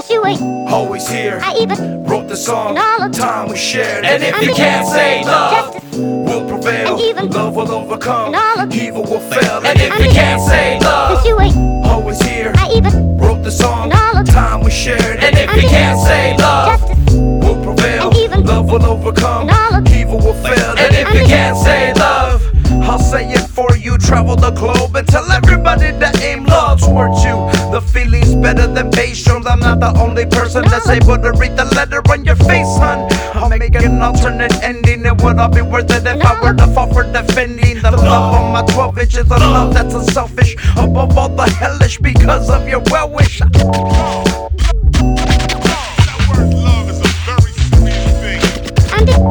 Since you ain't always here. I even wrote the song, and all of time we shared. And if you can't say love, justice we'll prevail. and even Love will overcome, and all of evil will fail. and if you can't say love, since you ain't always here. I even wrote the song, and all of time we shared. and if you can't say love, justice we'll prevail. and even Love will overcome, and all of evil will fail. and if you can't say love, I'll say it for you. Travel the globe and tell everybody to aim love towards you. The feeling's better than bass drums. I'm not the only person that's able to read the letter on your face, son. I'll make an alternate ending. It would all be worth it if I were to fall for defending the love on my 12 inches of love that's unselfish, above all the hellish, because of your well wish. That word love is a very serious thing. and it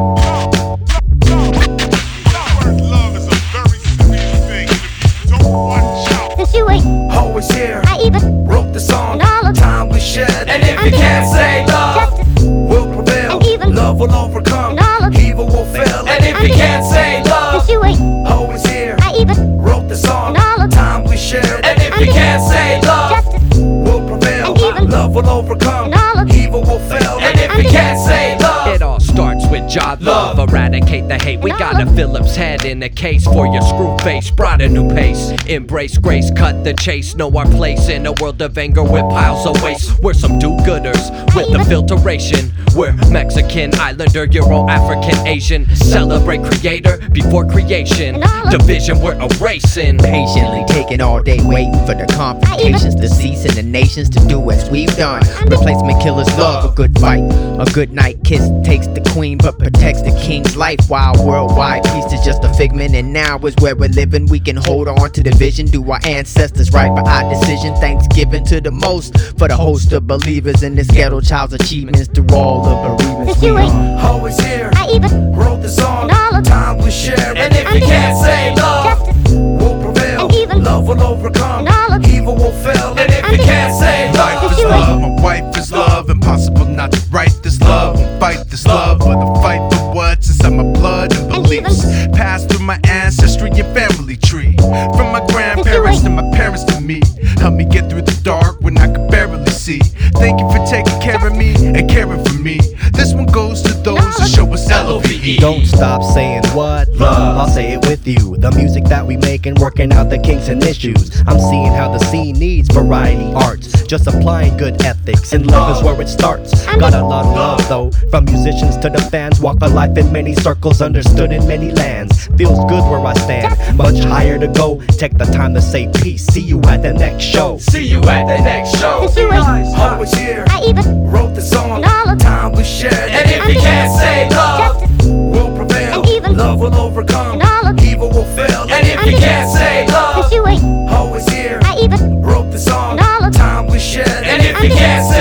That word love is a very serious thing. If you don't watch out, since you ain't Always here, I even wrote the song, and all of time we shared. and if you can't say love, justice we'll prevail. and even Love will overcome, and all of evil will fail. and if you can't say love, since you ain't Always here, I even wrote the song, and all of time we shared. and if you can't say love, justice we'll prevail. and even Love will overcome, and all of evil will fail. and if you can't say love, It all starts with job love, eradicate the hate. We got a Phillips head in a case for your screw face. Brought a new pace, embrace grace, cut the chase. Know our place in a world of anger with piles of waste. We're some do-gooders with the filtration. We're Mexican, Islander, Euro, African, Asian. Celebrate creator before creation. Division we're erasing. Patiently taking all day waiting for the confrontations to cease and the nations to do as we've done. Replacement killers love a good fight. A good night kiss takes the queen but protects the king's life. While worldwide peace is just a figment, and now is where we're living. We can hold on to the vision, do our ancestors right by our decision. Thanksgiving to the most for the host of believers in this ghetto child's achievements through all the bereavements. since you We ain't are. Always here, I even wrote the song, and all of time we shared. and if you can't say love, justice we'll prevail. and even Love will overcome, and all of evil will fail. and if you can't say love, since you ain't My wife is love, impossible not to write this love and fight this love, but a fight for what's inside my blood and beliefs. Passed through my ancestry and family tree, from my grandparents to my parents to me. Help me get through the dark when I could barely see. Thank you for taking care of me and caring for me. This one goes to those who show us LOVE. Don't stop saying what love, I'll say it with you. The music that we make and working out the kinks and issues. I'm seeing how the scene needs variety arts, just applying good ethics, and love is where it starts. Got a lot of love though, from musicians to the fans. Walk a life in many circles, understood in many lands. Feels good where I stand, much higher to go. Take the time to say peace, see you at the next show. see you at the next show, since you ain't Always here, I even wrote the song, and all of time we shared. and if you can't say love, justice we'll prevail. and even Love will overcome, and all of evil will fail. and if you can't say love, since you ain't Always here, I even wrote the song, and all of time we shared. and if you can't say